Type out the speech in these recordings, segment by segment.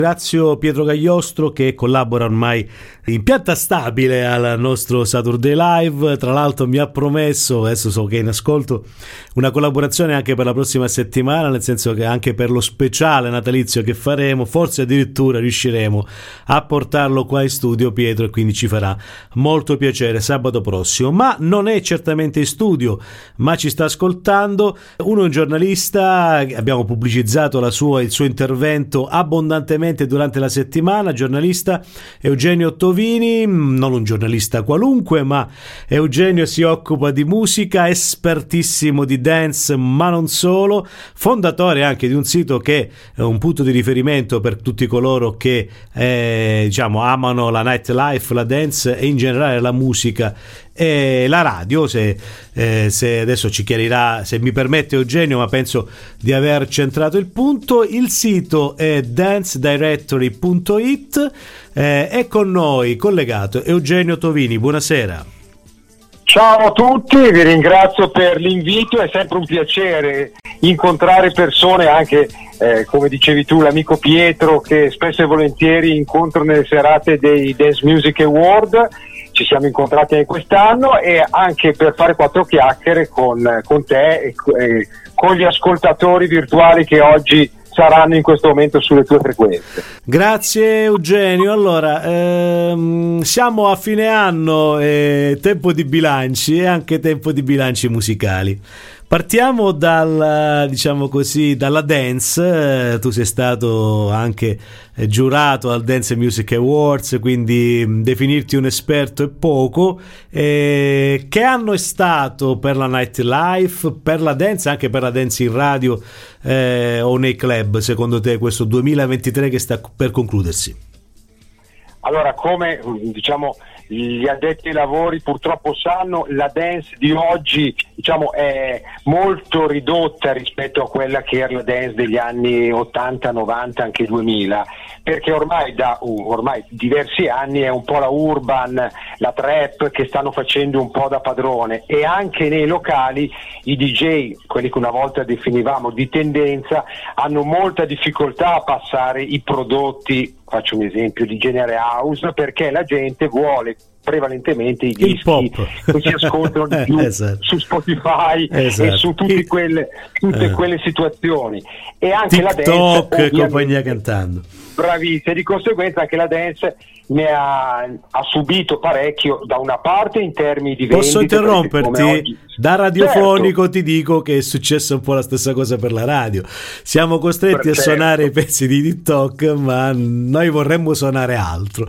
Ringrazio Pietro Gagliostro che collabora ormai in pianta stabile al nostro Saturday Live. Tra l'altro mi ha promesso, adesso so che è in ascolto, una collaborazione anche per la prossima settimana, nel senso che anche per lo speciale natalizio che faremo, forse addirittura riusciremo a portarlo qua in studio Pietro, e quindi ci farà molto piacere sabato prossimo. Ma non è certamente in studio, ma ci sta ascoltando. Uno è un giornalista, abbiamo pubblicizzato il suo intervento abbondantemente durante la settimana, giornalista Eugenio Tovini, non un giornalista qualunque, ma Eugenio si occupa di musica, espertissimo di dance, ma non solo, fondatore anche di un sito che è un punto di riferimento per tutti coloro che amano la nightlife, la dance e in generale la musica e la radio. Se adesso ci chiarirà, se mi permette Eugenio, ma penso di aver centrato il punto. Il sito è dancedirectory.it. È con noi collegato Eugenio Tovini. Buonasera. Ciao a tutti, vi ringrazio per l'invito, è sempre un piacere incontrare persone, anche come dicevi tu, l'amico Pietro, che spesso e volentieri incontro nelle serate dei Dance Music Award. Ci siamo incontrati anche quest'anno, e anche per fare quattro chiacchiere con te e con gli ascoltatori virtuali che oggi saranno in questo momento sulle tue frequenze. Grazie Eugenio. Allora, siamo a fine anno, tempo di bilanci e anche tempo di bilanci musicali. Partiamo dalla dance. Tu sei stato anche giurato al Dance Music Awards, quindi definirti un esperto è poco. Che anno è stato per la nightlife, per la dance, anche per la dance in radio o nei club, secondo te, questo 2023 che sta per concludersi? Allora, come gli addetti ai lavori purtroppo sanno, la dance di oggi è molto ridotta rispetto a quella che era la dance degli anni 80, 90, anche 2000, perché ormai da diversi anni è un po' la urban, la trap che stanno facendo un po' da padrone, e anche nei locali i DJ, quelli che una volta definivamo di tendenza, hanno molta difficoltà a passare i prodotti, faccio un esempio, di genere house, perché la gente vuole prevalentemente i dischi che si ascoltano di più esatto. Su Spotify e su tutte quelle situazioni, e anche TikTok, la dance, compagnia cantando. Bravissima, di conseguenza anche la dance ne ha subito parecchio, da una parte in termini di vendite. Posso interromperti? Oggi... Da radiofonico, certo. Ti dico che è successo un po' la stessa cosa per la radio. Siamo costretti a suonare i pezzi di TikTok, ma noi vorremmo suonare altro.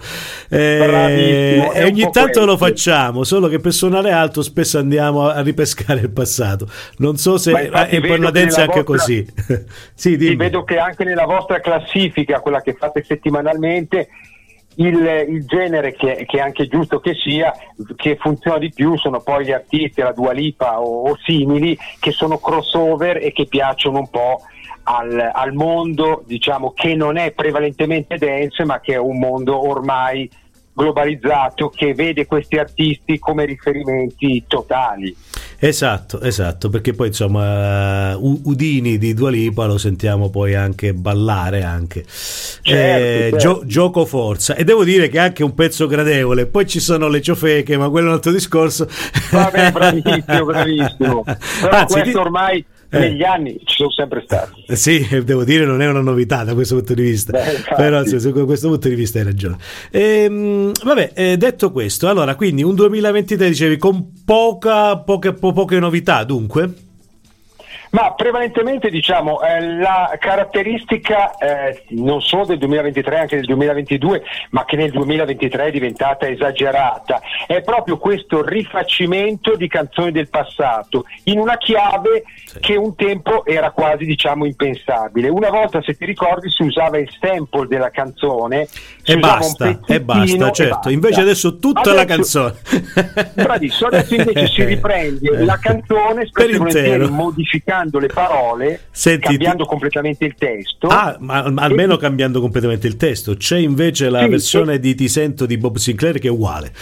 E ogni tanto lo facciamo, solo che per suonare altro spesso andiamo a ripescare il passato. Non so se per la dance è anche così. Sì, dimmi. Vedo che anche nella vostra classifica, quella che fate settimanalmente, il genere che è anche giusto che sia, che funziona di più, sono poi gli artisti, la Dua Lipa o simili, che sono crossover e che piacciono un po' al mondo, che non è prevalentemente dance, ma che è un mondo ormai globalizzato, che vede questi artisti come riferimenti totali. Esatto, perché poi Udini di Dua Lipa lo sentiamo poi anche ballare anche. Certo. Gioco forza, e devo dire che è anche un pezzo gradevole. Poi ci sono le ciofeche, ma quello è un altro discorso. Vabbè, bravissimo. Però Anzi, questo ormai negli anni ci sono sempre stati. Sì, devo dire, non è una novità da questo punto di vista. Però da questo punto di vista hai ragione. Detto questo, allora, quindi un 2023 dicevi con poche novità, dunque? Ma prevalentemente la caratteristica non solo del 2023, anche del 2022, ma che nel 2023 è diventata esagerata, è proprio questo rifacimento di canzoni del passato in una chiave che un tempo era quasi impensabile. Una volta, se ti ricordi, si usava il sample della canzone e basta, certo. Invece adesso tutta la canzone. Bravissimo, adesso invece si riprende la canzone, spesso volentieri modificando cambiando le parole, cambiando completamente il testo. Ma almeno cambiando completamente il testo. C'è invece la versione di Ti sento di Bob Sinclair che è uguale,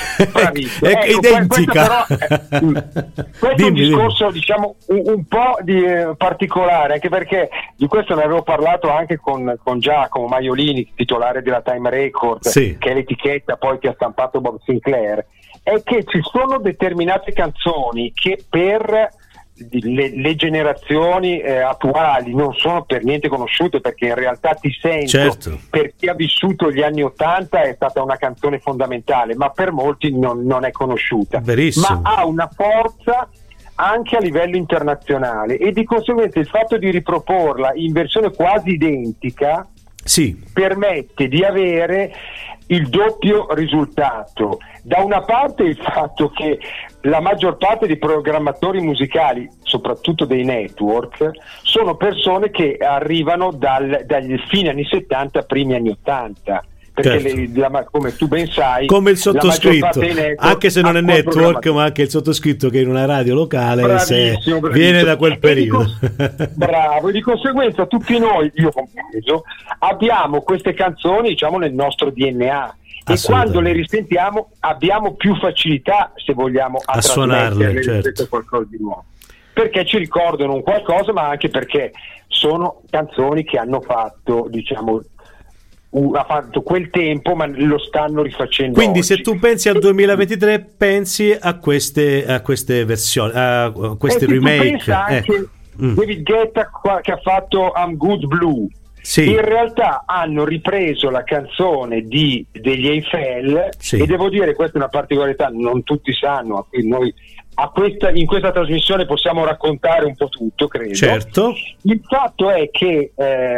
è identica. Questo è un discorso, diciamo, un po' particolare, anche perché di questo ne avevo parlato anche con Giacomo Maiolini, titolare della Time Record, che è l'etichetta poi che ha stampato Bob Sinclair, è che ci sono determinate canzoni che per le generazioni attuali non sono per niente conosciute, perché in realtà Ti sento, per chi ha vissuto gli anni '80 è stata una canzone fondamentale, ma per molti non è conosciuta. Verissimo. Ma ha una forza anche a livello internazionale, e di conseguenza il fatto di riproporla in versione quasi identica permette di avere il doppio risultato. Da una parte il fatto che la maggior parte dei programmatori musicali, soprattutto dei network, sono persone che arrivano dagli fine anni 70, primi anni 80. Perché come tu ben sai, come il sottoscritto, anche se non è network, ma anche il sottoscritto che in una radio locale viene da quel periodo. Bravo, e di conseguenza tutti noi, io compreso, abbiamo queste canzoni, diciamo, nel nostro DNA, e quando le risentiamo abbiamo più facilità, se vogliamo, a suonarle rispetto a qualcosa di nuovo, perché ci ricordano un qualcosa, ma anche perché sono canzoni che hanno fatto, diciamo, ha fatto quel tempo, ma lo stanno rifacendo. Quindi oggi. Se tu pensi al 2023 pensi a queste versioni, a questi remake. Pensa anche David Guetta che ha fatto I'm Good Blue. In realtà hanno ripreso la canzone degli Eiffel, e devo dire, questa è una particolarità, non tutti sanno, a cui noi in questa trasmissione possiamo raccontare un po' tutto, credo. Certo. Il fatto è che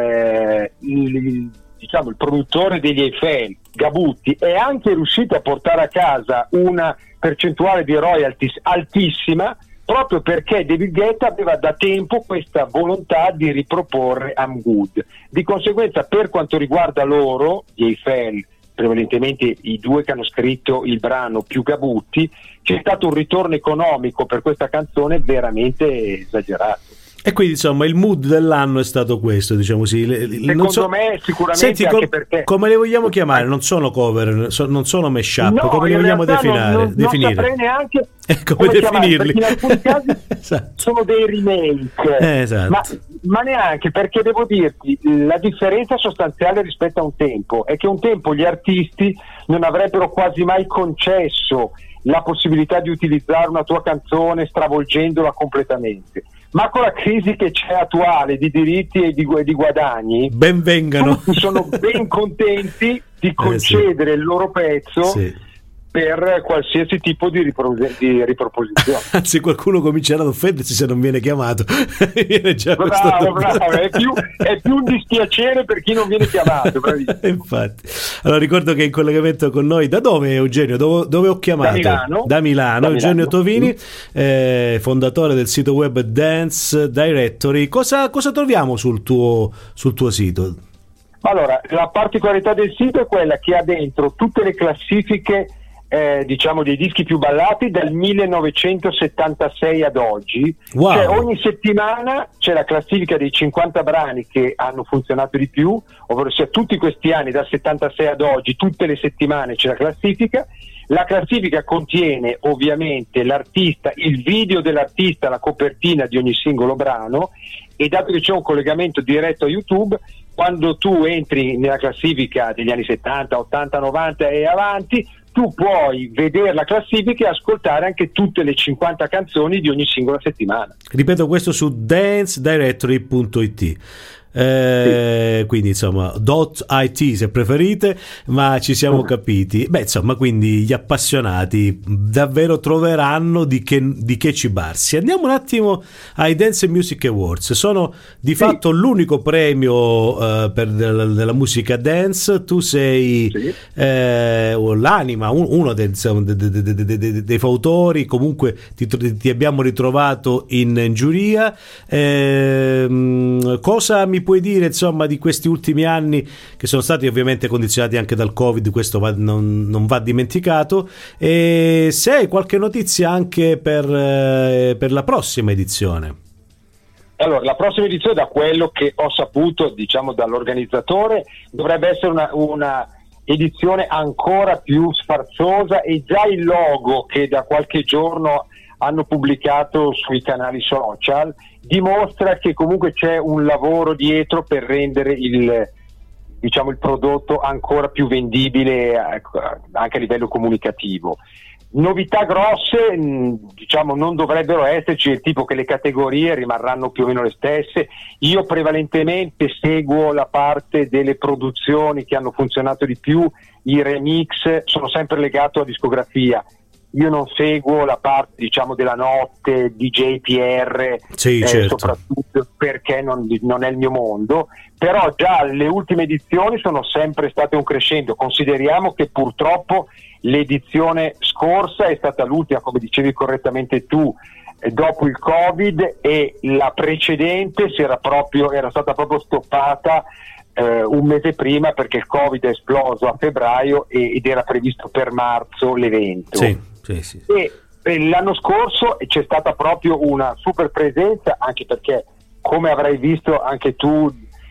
il produttore degli Eiffel, Gabutti, è anche riuscito a portare a casa una percentuale di royalties altissima, proprio perché David Guetta aveva da tempo questa volontà di riproporre I'm Good. Di conseguenza, per quanto riguarda loro, gli Eiffel, prevalentemente i due che hanno scritto il brano più Gabutti, c'è stato un ritorno economico per questa canzone veramente esagerato. E quindi insomma il mood dell'anno è stato questo, diciamo così. Secondo me sicuramente. Senti, anche perché come le vogliamo chiamare? Non sono cover, non sono mashup, come le vogliamo definire? Non saprei neanche come definirli, perché in alcuni casi sono dei remake, ma neanche, perché devo dirti, la differenza sostanziale rispetto a un tempo è che un tempo gli artisti non avrebbero quasi mai concesso la possibilità di utilizzare una tua canzone stravolgendola completamente. Ma con la crisi che c'è attuale di diritti e di guadagni, ben vengano, tutti sono ben contenti di concedere il loro pezzo per qualsiasi tipo di riproposizione. Anzi, qualcuno comincerà ad offendersi se non viene chiamato. Viene già bravo, è più un dispiacere per chi non viene chiamato. Infatti. Allora, ricordo che in collegamento con noi, da dove Eugenio? Dove ho chiamato? Da Milano. Eugenio Tovini, fondatore del sito web Dance Directory. Cosa troviamo sul tuo sito? Allora, la particolarità del sito è quella che ha dentro tutte le classifiche dei dischi più ballati dal 1976 ad oggi. Cioè, ogni settimana c'è la classifica dei 50 brani che hanno funzionato di più, ovvero sia tutti questi anni, dal 76 ad oggi, tutte le settimane c'è la classifica. La classifica contiene ovviamente l'artista, il video dell'artista, la copertina di ogni singolo brano, e dato che c'è un collegamento diretto a YouTube, quando tu entri nella classifica degli anni 70, 80, 90 e avanti, tu puoi vedere la classifica e ascoltare anche tutte le 50 canzoni di ogni singola settimana. Ripeto, questo su dancedirectory.it. Quindi insomma .it se preferite, ma ci siamo capiti. Insomma, quindi gli appassionati davvero troveranno di che cibarsi. Andiamo un attimo ai Dance Music Awards. Sono di fatto l'unico premio della musica dance. Tu sei l'anima, uno dei fautori. Comunque ti abbiamo ritrovato in giuria. Cosa mi puoi dire insomma di questi ultimi anni, che sono stati ovviamente condizionati anche dal Covid? Questo non va dimenticato, e se hai qualche notizia anche per la prossima edizione. Allora, la prossima edizione, da quello che ho saputo, diciamo dall'organizzatore, dovrebbe essere una edizione ancora più sfarzosa, e già il logo che da qualche giorno hanno pubblicato sui canali social dimostra che comunque c'è un lavoro dietro per rendere il prodotto ancora più vendibile anche a livello comunicativo. Novità grosse non dovrebbero esserci, il tipo che le categorie rimarranno più o meno le stesse. Io prevalentemente seguo la parte delle produzioni che hanno funzionato di più, i remix, sono sempre legato a discografia. Io non seguo la parte della notte, DJ PR, certo. Soprattutto perché non è il mio mondo, però già le ultime edizioni sono sempre state un crescendo. Consideriamo che purtroppo l'edizione scorsa è stata l'ultima, come dicevi correttamente tu, dopo il Covid, e la precedente era stata proprio stoppata un mese prima, perché il Covid è esploso a febbraio ed era previsto per marzo l'evento. Sì. E l'anno scorso c'è stata proprio una super presenza, anche perché, come avrai visto anche tu,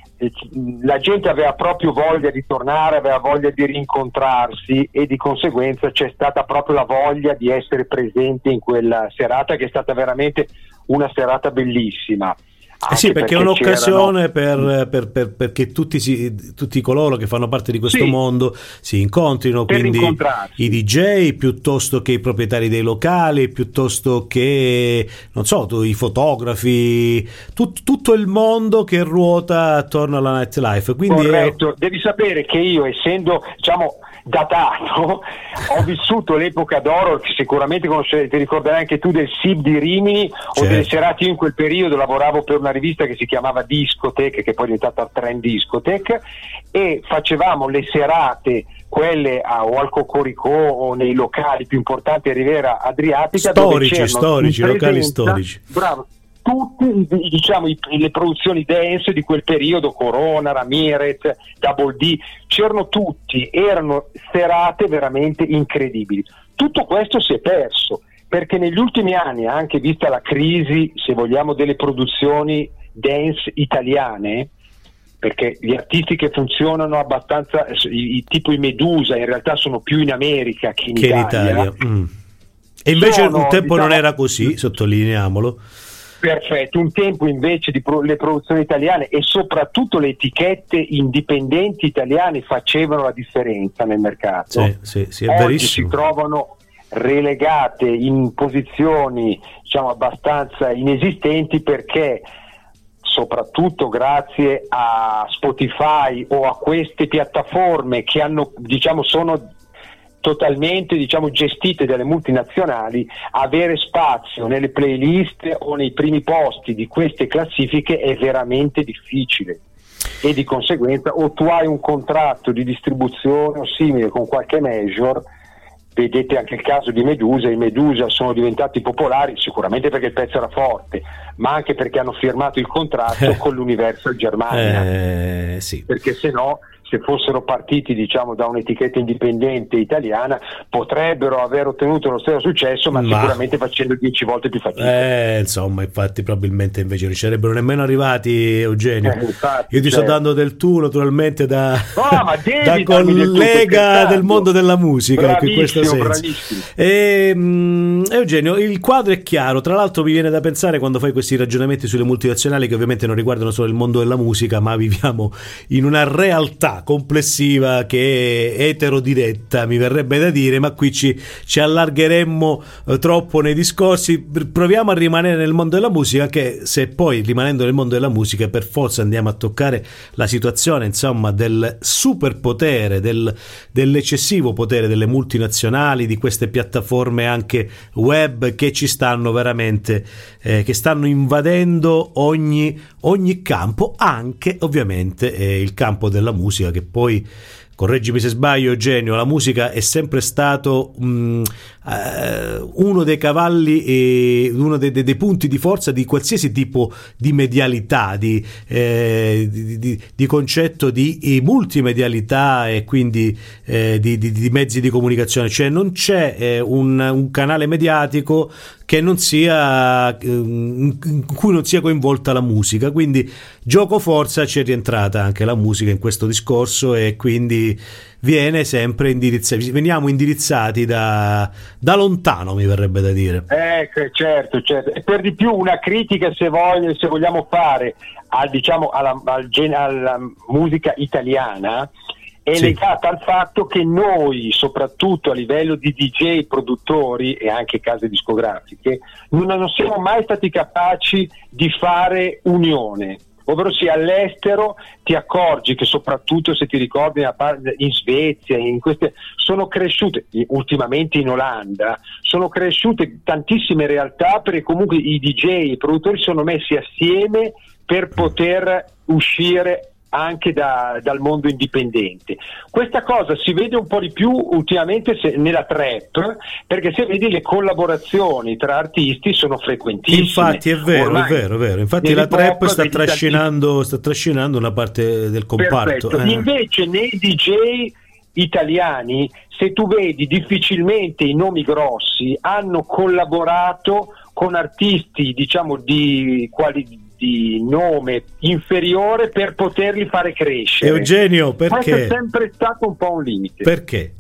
la gente aveva proprio voglia di tornare, aveva voglia di rincontrarsi, e di conseguenza c'è stata proprio la voglia di essere presente in quella serata, che è stata veramente una serata bellissima. Sì, perché è un'occasione perché tutti coloro che fanno parte di questo mondo si incontrino, quindi i DJ piuttosto che i proprietari dei locali, piuttosto che i fotografi, tutto il mondo che ruota attorno alla nightlife. Quindi corretto, devi sapere che io, essendo datato, ho vissuto l'epoca d'oro, che sicuramente ti ricorderai anche tu, del SIB di Rimini, o delle serate. Io in quel periodo lavoravo per una rivista che si chiamava Discotech, che poi è diventata Trend Discotech, e facevamo le serate, quelle o al Cocorico o nei locali più importanti a Riviera Adriatica, storici, locali storici. Bravo. Tutti le produzioni dance di quel periodo, Corona, Ramirez, Double D, c'erano tutti, erano serate veramente incredibili. Tutto questo si è perso, perché negli ultimi anni, anche vista la crisi, se vogliamo, delle produzioni dance italiane, perché gli artisti che funzionano abbastanza, tipo i Medusa, in realtà sono più in America che in Italia. E invece un tempo non era così, sottolineiamolo. Perfetto, un tempo invece le produzioni italiane e soprattutto le etichette indipendenti italiane facevano la differenza nel mercato. Sì, è Oggi verissimo. si trovano relegate in posizioni abbastanza inesistenti, perché soprattutto grazie a Spotify o a queste piattaforme che hanno sono totalmente gestite dalle multinazionali, avere spazio nelle playlist o nei primi posti di queste classifiche è veramente difficile, e di conseguenza o tu hai un contratto di distribuzione o simile con qualche major. Vedete anche il caso di Medusa. I Medusa sono diventati popolari sicuramente perché il pezzo era forte, ma anche perché hanno firmato il contratto con l'Universal Germania, sì. Perché se no, se fossero partiti da un'etichetta indipendente italiana, potrebbero aver ottenuto lo stesso successo, ma sicuramente facendo 10 volte più fatica. Infatti probabilmente invece non ci sarebbero nemmeno arrivati, Eugenio. Infatti, io ti sto dando del tu, naturalmente, da da collega del mondo della musica. In questo senso. Eugenio, il quadro è chiaro. Tra l'altro mi viene da pensare, quando fai questi ragionamenti sulle multinazionali, che ovviamente non riguardano solo il mondo della musica, ma viviamo in una realtà complessiva che è eterodiretta, mi verrebbe da dire, ma qui ci allargheremmo troppo nei discorsi. Proviamo a rimanere nel mondo della musica, che se poi, rimanendo nel mondo della musica, per forza andiamo a toccare la situazione del superpotere, dell'eccessivo potere delle multinazionali, di queste piattaforme anche web che ci stanno veramente che stanno invadendo ogni campo, anche ovviamente il campo della musica, che poi, correggimi se sbaglio Eugenio, la musica è sempre stato uno dei cavalli e uno dei punti di forza di qualsiasi tipo di medialità, di concetto di multimedialità, e quindi di mezzi di comunicazione. Cioè non c'è un canale mediatico che non sia in cui non sia coinvolta la musica, quindi gioco forza c'è rientrata anche la musica in questo discorso, e quindi viene sempre veniamo indirizzati da lontano, mi verrebbe da dire. Certo, e per di più una critica, se vogliamo fare alla musica italiana, è legata al fatto che noi, soprattutto a livello di DJ, produttori e anche case discografiche, non siamo mai stati capaci di fare unione. Ovvero sia, all'estero ti accorgi che, soprattutto se ti ricordi in Svezia, sono cresciute, ultimamente in Olanda, sono cresciute tantissime realtà, perché comunque i DJ e i produttori sono messi assieme per poter uscire anche dal mondo indipendente. Questa cosa si vede un po' di più ultimamente nella trap, perché se vedi le collaborazioni tra artisti sono frequentissime. Infatti è vero. Infatti la trap sta trascinando una parte del comparto. Invece nei DJ italiani, se tu vedi, difficilmente i nomi grossi hanno collaborato con artisti, diciamo, di nome inferiore per poterli fare crescere. Eugenio, perché? Questo è sempre stato un po' un limite. Perché?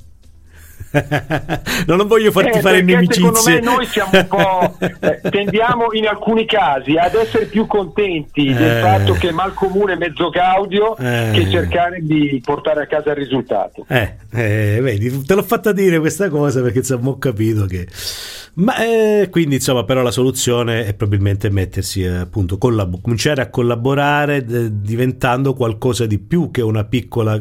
Non voglio farti fare inimicizie. Secondo me noi siamo un po' tendiamo in alcuni casi ad essere più contenti del fatto che mal comune mezzo gaudio che cercare di portare a casa il risultato. Vedi, te l'ho fatta dire questa cosa perché insomma ho capito che quindi insomma, però la soluzione è probabilmente mettersi appunto cominciare a collaborare, diventando qualcosa di più che una piccola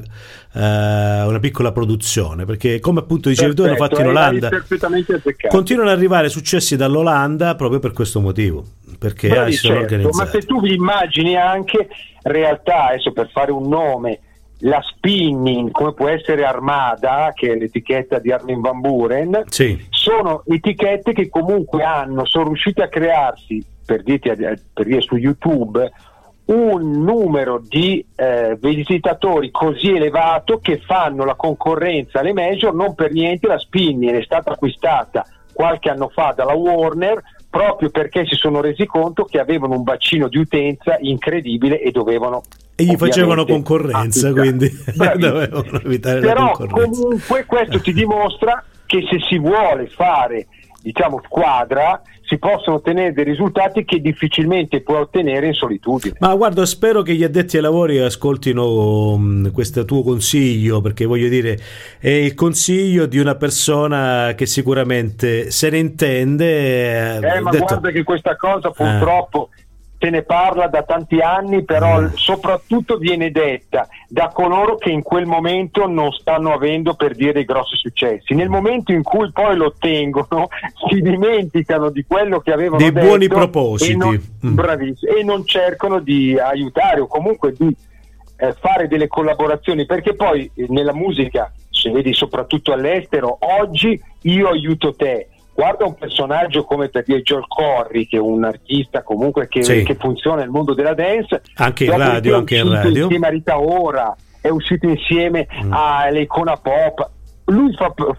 produzione, perché come appunto dicevi tu, hanno fatto in Olanda, continuano ad arrivare successi dall'Olanda proprio per questo motivo, perché si sono organizzati. Ma se tu vi immagini anche realtà, adesso per fare un nome, la Spinning, come può essere Armada, che è l'etichetta di Armin van Buuren, sono etichette che comunque sono riuscite a crearsi, per dire su YouTube, un numero di visitatori così elevato che fanno la concorrenza alle major. Non per niente la Spinning è stata acquistata qualche anno fa dalla Warner, proprio perché si sono resi conto che avevano un bacino di utenza incredibile e gli facevano concorrenza, quindi dovevano evitare la concorrenza. Però comunque questo ti dimostra che se si vuole fare, diciamo, squadra, si possono ottenere dei risultati che difficilmente puoi ottenere in solitudine. Ma guarda, spero che gli addetti ai lavori ascoltino questo tuo consiglio, perché voglio dire, è il consiglio di una persona che sicuramente se ne intende. Guarda che questa cosa purtroppo se ne parla da tanti anni, però soprattutto viene detta da coloro che in quel momento non stanno avendo, per dire, i grossi successi. Nel momento in cui poi lo ottengono si dimenticano di quello che avevano detto, dei buoni propositi, e non cercano di aiutare o comunque di fare delle collaborazioni, perché poi nella musica, se vedi soprattutto all'estero, oggi io aiuto te. Guarda un personaggio come, per dire, Joel Corry, che è un artista comunque che funziona nel mondo della dance, anche in radio, insieme a Rita Ora, è uscito insieme all'Icona Pop. Lui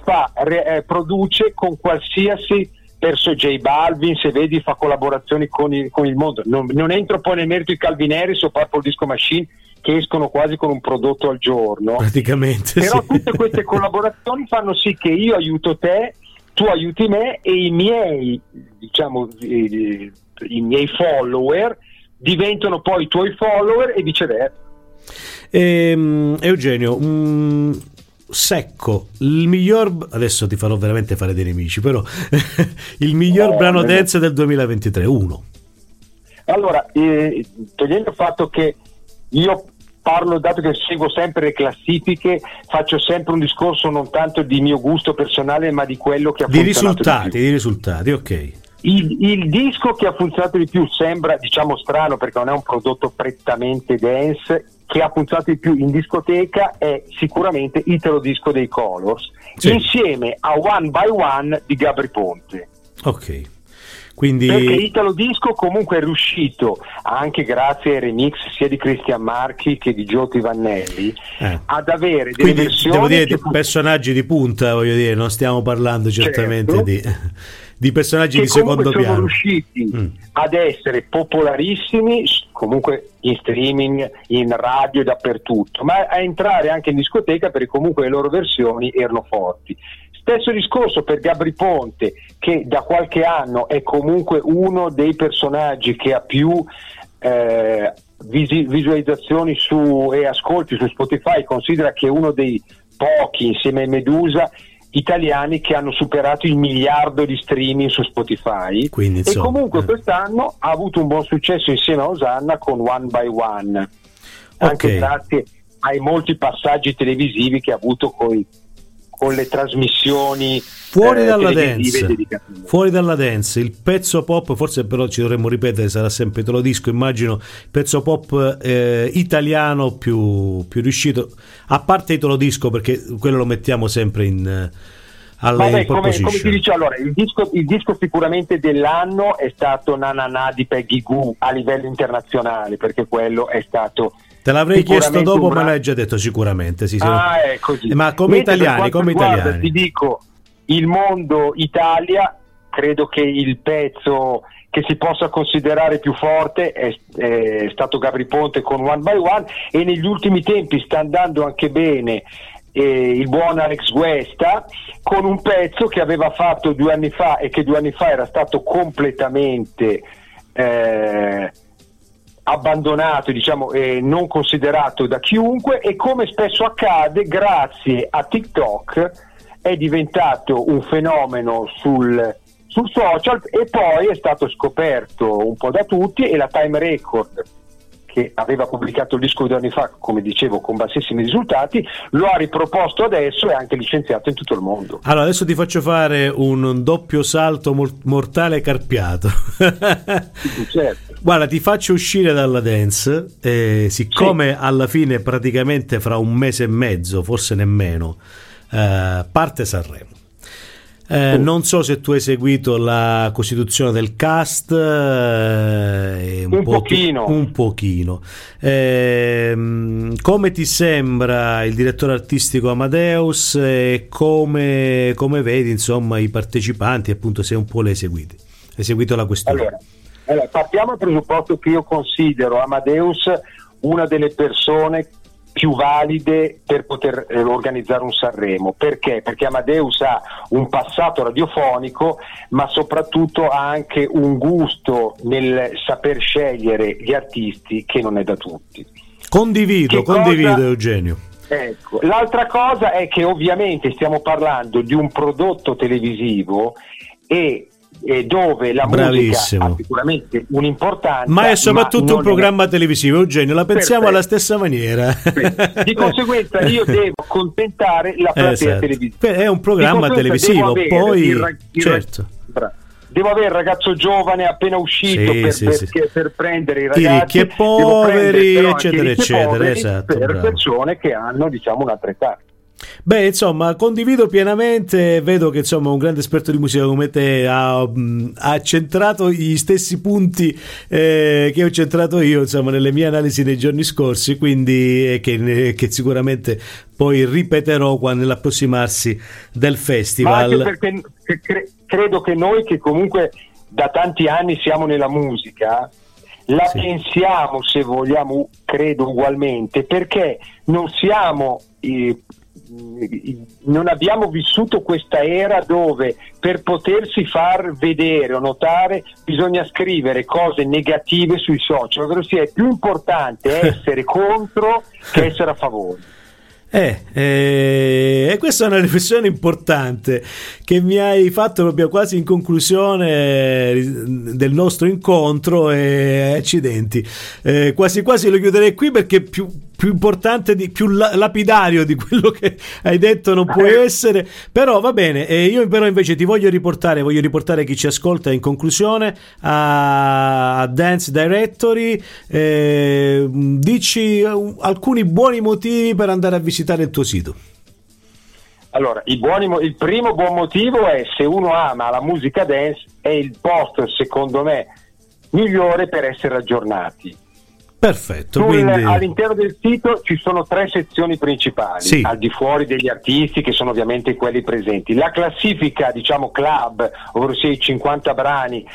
produce con qualsiasi J Balvin, se vedi, fa collaborazioni con il mondo. Non entro poi nel merito di Calvin Harris o Purple Disco Machine, che escono quasi con un prodotto al giorno praticamente, però tutte queste collaborazioni fanno sì che io aiuto te, tu aiuti me, e i miei, diciamo, i miei follower diventano poi i tuoi follower e viceversa. Eugenio, secco, il miglior, adesso ti farò veramente fare dei nemici, però il miglior brano dance del 2023, uno. Allora, togliendo il fatto che io parlo, dato che seguo sempre le classifiche, faccio sempre un discorso non tanto di mio gusto personale, ma di quello che ha funzionato di risultati, ok. Il disco che ha funzionato di più, sembra, diciamo, strano perché non è un prodotto prettamente dance, che ha funzionato di più in discoteca è sicuramente Italo Disco dei Colors, insieme a One by One di Gabry Ponte. Ok. Quindi... perché Italo Disco comunque è riuscito, anche grazie ai remix sia di Cristian Marchi che di Giotti Vannelli, ad avere delle versioni, devo dire, personaggi di punta, voglio dire, non stiamo parlando certamente di di personaggi che di secondo sono piano. riusciti ad essere popolarissimi comunque in streaming, in radio e dappertutto, ma a entrare anche in discoteca perché comunque le loro versioni erano forti. Stesso discorso per Gabry Ponte, che da qualche anno è comunque uno dei personaggi che ha più visualizzazioni e ascolti su Spotify. Considera che è uno dei pochi, insieme a Medusa, italiani che hanno superato il 1 miliardo di streaming su Spotify. Quindi, e comunque quest'anno ha avuto un buon successo insieme a Osanna con One by One, anche grazie ai molti passaggi televisivi che ha avuto con le trasmissioni fuori dalla dance, il pezzo pop, forse però ci dovremmo ripetere, sarà sempre Te lo disco, immagino, il pezzo pop italiano più riuscito, a parte Te lo disco, perché quello lo mettiamo sempre in come ti dicevo, allora il disco sicuramente dell'anno è stato Na Na Na di Peggy Goo a livello internazionale, perché quello è stato. Te l'avrei chiesto dopo, ma l'hai già detto sicuramente. Sì. È così. Ma come italiani, ti dico, il mondo Italia, credo che il pezzo che si possa considerare più forte è stato Gabry Ponte con One by One, e negli ultimi tempi sta andando anche bene il buon Alex Guesta con un pezzo che aveva fatto 2 anni fa e che 2 anni fa era stato completamente abbandonato, diciamo, non considerato da chiunque, e come spesso accade, grazie a TikTok è diventato un fenomeno sul social, e poi è stato scoperto un po' da tutti, e la Time Record, che aveva pubblicato il disco 2 anni fa, come dicevo, con bassissimi risultati, lo ha riproposto adesso e anche licenziato in tutto il mondo. Allora adesso ti faccio fare un doppio salto mortale carpiato. Certo. Guarda, ti faccio uscire dalla dance, siccome alla fine praticamente fra 1 mese e mezzo, forse nemmeno, parte Sanremo. Non so se tu hai seguito la costituzione del cast, un pochino. Come ti sembra il direttore artistico Amadeus, e come vedi insomma i partecipanti, appunto, se un po' hai seguito la questione? Allora, partiamo dal presupposto che io considero Amadeus una delle persone più valide per poter organizzare un Sanremo. Perché? Perché Amadeus ha un passato radiofonico, ma soprattutto ha anche un gusto nel saper scegliere gli artisti che non è da tutti. Condivido Eugenio. Ecco, l'altra cosa è che ovviamente stiamo parlando di un prodotto televisivo e dove la musica ha sicuramente un'importanza, ma è soprattutto un programma televisivo, Eugenio, la pensiamo alla stessa maniera. Di conseguenza io devo accontentare la platea televisiva. È un programma televisivo, poi certo. Devo avere il ragazzo giovane appena uscito per prendere i ragazzi, i ricchi e poveri, eccetera, eccetera, esatto, per persone che hanno, diciamo, un'altra età. Beh, insomma, condivido pienamente. Vedo che insomma un grande esperto di musica come te ha centrato gli stessi punti che ho centrato io, insomma, nelle mie analisi nei giorni scorsi, quindi che sicuramente poi ripeterò nell'approssimarsi del festival. Ma anche perché credo che noi, che comunque da tanti anni siamo nella musica, la pensiamo, se vogliamo, credo ugualmente, perché non abbiamo vissuto questa era dove per potersi far vedere o notare bisogna scrivere cose negative sui social, ovvero sia è più importante essere contro che essere a favore. E questa è una riflessione importante che mi hai fatto proprio quasi in conclusione del nostro incontro, e accidenti, quasi quasi lo chiuderei qui, perché più importante, più lapidario di quello che hai detto non può essere, però va bene. Io però invece ti voglio riportare chi ci ascolta in conclusione a Dance Directory. Dici alcuni buoni motivi per andare a visitare il tuo sito. Allora, il primo buon motivo è, se uno ama la musica dance, è il posto, secondo me, migliore per essere aggiornati. Perfetto. Quindi... All'interno del sito ci sono 3 sezioni principali, al di fuori degli artisti che sono ovviamente quelli presenti. La classifica, diciamo club, ovvero sia i 50 brani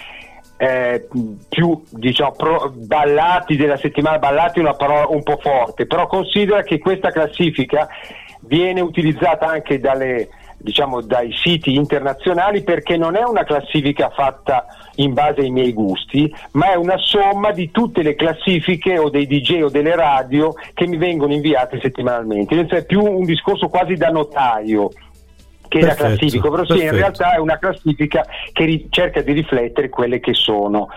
più diciamo ballati della settimana. Ballati è una parola un po' forte, però considera che questa classifica viene utilizzata anche dai siti internazionali, perché non è una classifica fatta in base ai miei gusti, ma è una somma di tutte le classifiche o dei DJ o delle radio che mi vengono inviate settimanalmente. È più un discorso quasi da notaio che da classifica, ovvero in realtà è una classifica che cerca di riflettere quelle che sono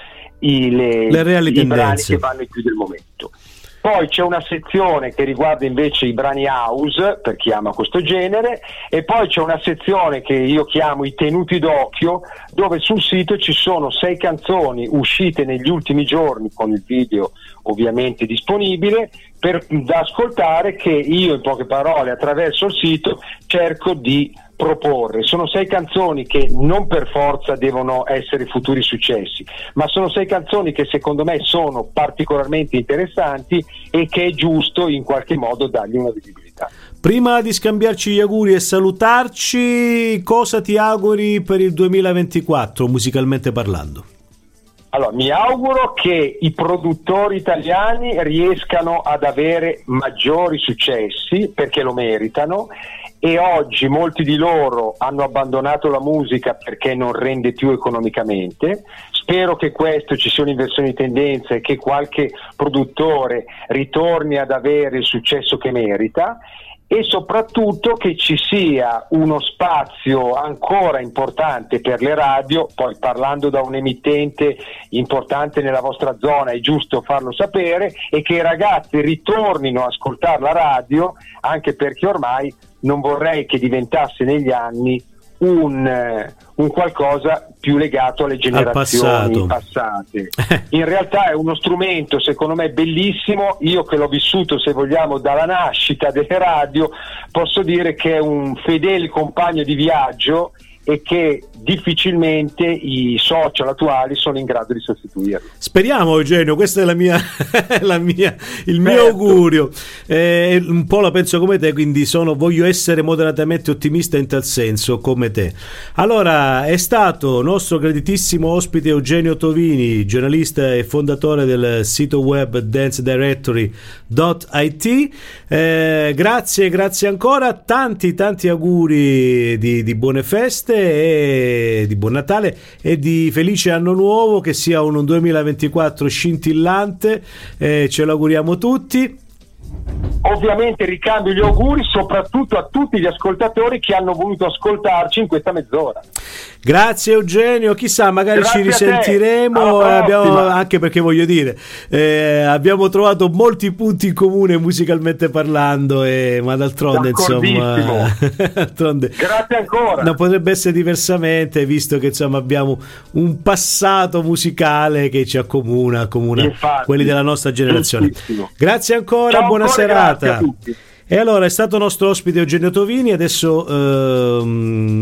le reali tendenze, brani che vanno più del momento. Poi c'è una sezione che riguarda invece i brani house, per chi ama questo genere, e poi c'è una sezione che io chiamo i tenuti d'occhio, dove sul sito ci sono 6 canzoni uscite negli ultimi giorni, con il video ovviamente disponibile, da ascoltare, che io in poche parole attraverso il sito cerco di proporre. Sono 6 canzoni che non per forza devono essere futuri successi, ma sono 6 canzoni che secondo me sono particolarmente interessanti e che è giusto in qualche modo dargli una visibilità. Prima di scambiarci gli auguri e salutarci, cosa ti auguri per il 2024 musicalmente parlando? Allora, mi auguro che i produttori italiani riescano ad avere maggiori successi, perché lo meritano, e oggi molti di loro hanno abbandonato la musica perché non rende più economicamente. Spero che questo ci sia un'inversione di tendenza e che qualche produttore ritorni ad avere il successo che merita, e soprattutto che ci sia uno spazio ancora importante per le radio. Poi, parlando da un emittente importante nella vostra zona, è giusto farlo sapere, e che i ragazzi ritornino a ascoltare la radio, anche perché ormai non vorrei che diventasse negli anni un qualcosa più legato alle generazioni passate. In realtà è uno strumento secondo me bellissimo. Io che l'ho vissuto, se vogliamo, dalla nascita delle radio, posso dire che è un fedele compagno di viaggio e che difficilmente i social attuali sono in grado di sostituirlo. Speriamo, Eugenio, questo è il mio augurio. Un po' la penso come te, quindi voglio essere moderatamente ottimista in tal senso come te. Allora, è stato nostro graditissimo ospite Eugenio Tovini, giornalista e fondatore del sito web dancedirectory.it. Grazie ancora, tanti auguri di buone feste e di buon Natale e di felice anno nuovo, che sia un 2024 scintillante, ce lo auguriamo tutti. Ovviamente ricambio gli auguri soprattutto a tutti gli ascoltatori che hanno voluto ascoltarci in questa mezz'ora. Grazie Eugenio, chissà, magari ci risentiremo, anche perché voglio dire, abbiamo trovato molti punti in comune musicalmente parlando, ma d'altronde insomma grazie ancora. Non potrebbe essere diversamente, visto che insomma abbiamo un passato musicale che ci accomuna. Infatti, quelli della nostra generazione. Grazie ancora. Ciao, buona serata. Grazie a tutti. E allora è stato nostro ospite Eugenio Tovini. Adesso